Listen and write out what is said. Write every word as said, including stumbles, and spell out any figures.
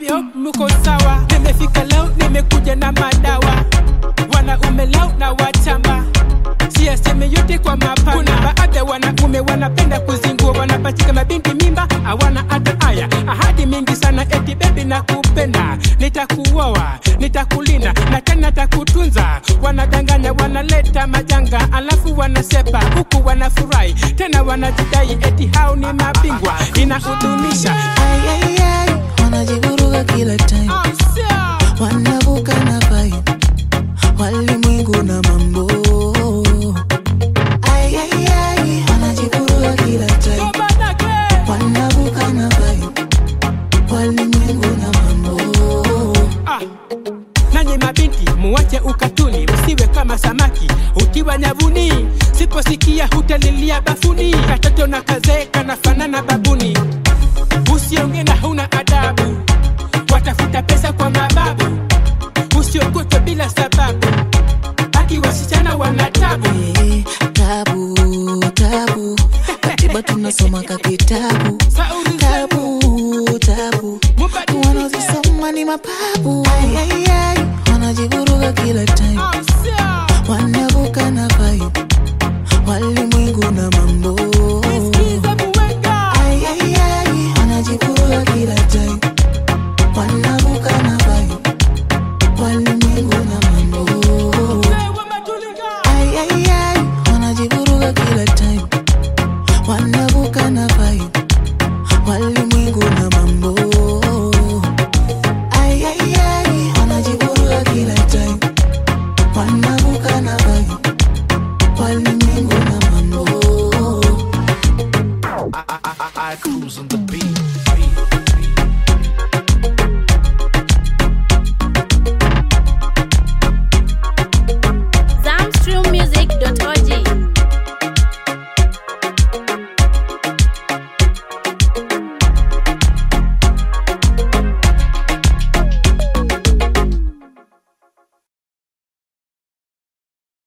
Hapyo mko sawa. Nimefika leo nimekuja na madawa. Wanaume leo na wachamba. Siyaseme yote kwa mapana. Kuna baadhi wanaume wanapenda kuzingua. Wanapachika mabinti mimba hawana hata haya. Ahadi mingi sana eti baby nakupenda. Nitakuoa, nitakulinda na tena nitakutunza. Wanadanganya wanaleta majanga. Alafu wanasepa huku wanafurahi. Tena wanajidai eti hao ni mabingwa. Inahudunisha. Ay ay ay, wanajivuruga kila time. Wanavuka na fight. Walimwengu na mambo. Ay ay ay, wanajivuruga kila time. Wanavuka na fight. Walimwengu na mambo. Ah. Nanyi mabinti muwache ukatuni. Msiwe kama samaki utiwa nyavuni. Siposikia hutalilia bafuni. Katoto na kazee kanafanana babuni. Usionge na huna adabu. Watafuta pesa kwa mababu. Usiogope bila sababu. Hadi wasichana wanatabu. Hey, tabu, tabu. Katiba tunasoma ka kitabu. Tabu, tabu. Wanazisoma ni mapabu. Ay ay ay, wanajivuruga kila time. Wanavuka na fight. Walimwengu na mambo. Ay ay ay, wanajivuruga kila time. Wanavuka na fight. Walimwengu na mambo. Ay ay ay, wanajivuruga kila time. Wanavuka na fight. Walimwengu na mambo. Ay ay ay, wanajivuruga kila time. Wanavuka na fight. Walimwengu na mambo. I, I, I, I cruise on the